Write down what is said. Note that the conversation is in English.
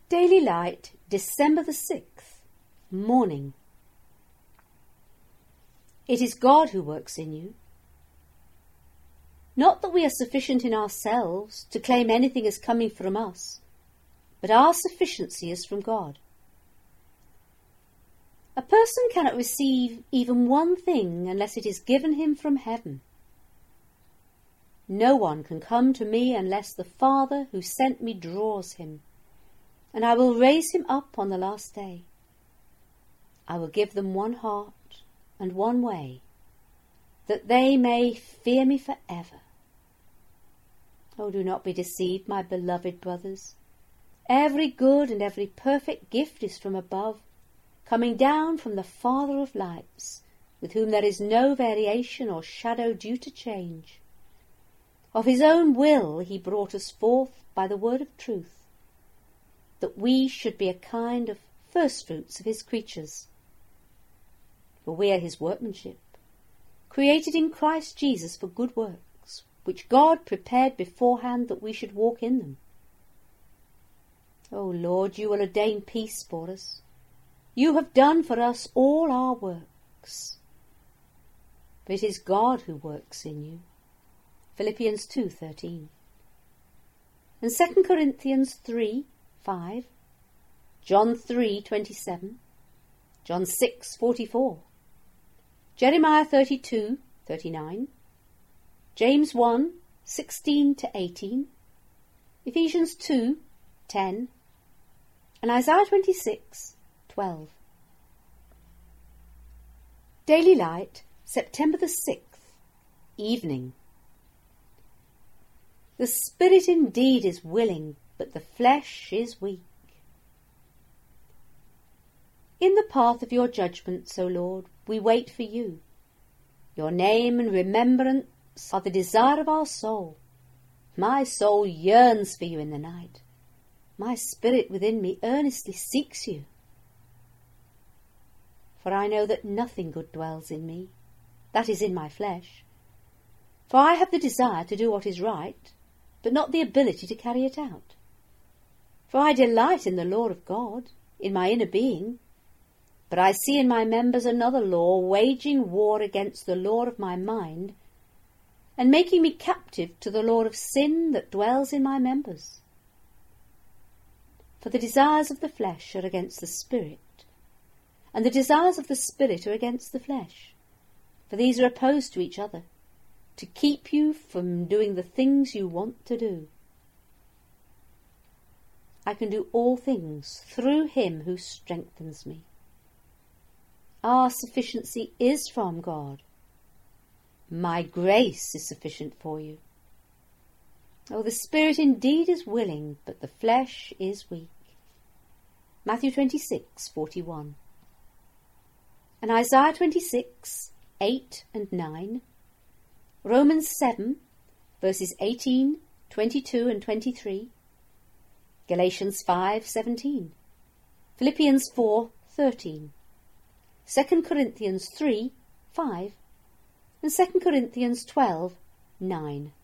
Daily Light, December the 6th, Morning. It is God who works in you. Not that we are sufficient in ourselves to claim anything as coming from us, but our sufficiency is from God. A person cannot receive even one thing unless it is given him from heaven. No one can come to me unless the Father who sent me draws him, and I will raise him up on the last day. I will give them one heart and one way, that they may fear me forever. Oh, do not be deceived, my beloved brothers. Every good and every perfect gift is from above, coming down from the Father of lights, with whom there is no variation or shadow due to change. Of his own will he brought us forth by the word of truth, that we should be a kind of firstfruits of his creatures. For we are his workmanship, created in Christ Jesus for good works, which God prepared beforehand that we should walk in them. O Lord, you will ordain peace for us. You have done for us all our works. For it is God who works in you. Philippians 2:13. And 2 Corinthians 3:5, John 3:27, John 6:44, Jeremiah 32:39, James 1:16-18, Ephesians 2:10, and Isaiah 26:12. Daily Light, September the 6th, Evening. The spirit indeed is willing, but the flesh is weak. In the path of your judgments, O Lord, we wait for you. Your name and remembrance are the desire of our soul. My soul yearns for you in the night. My spirit within me earnestly seeks you. For I know that nothing good dwells in me, that is, in my flesh. For I have the desire to do what is right, but not the ability to carry it out. For I delight in the law of God, in my inner being, but I see in my members another law waging war against the law of my mind, and making me captive to the law of sin that dwells in my members. For the desires of the flesh are against the Spirit, and the desires of the Spirit are against the flesh, for these are opposed to each other, to keep you from doing the things you want to do. I can do all things through him who strengthens me. Our sufficiency is from God. My grace is sufficient for you. Oh, the spirit indeed is willing, but the flesh is weak. Matthew 26:41. And Isaiah 26:8 and 9. Romans 7, verses 18, 22 and 23, Galatians 5:17, Philippians 4:13, 2 Corinthians 3:5, and 2 Corinthians 12:9.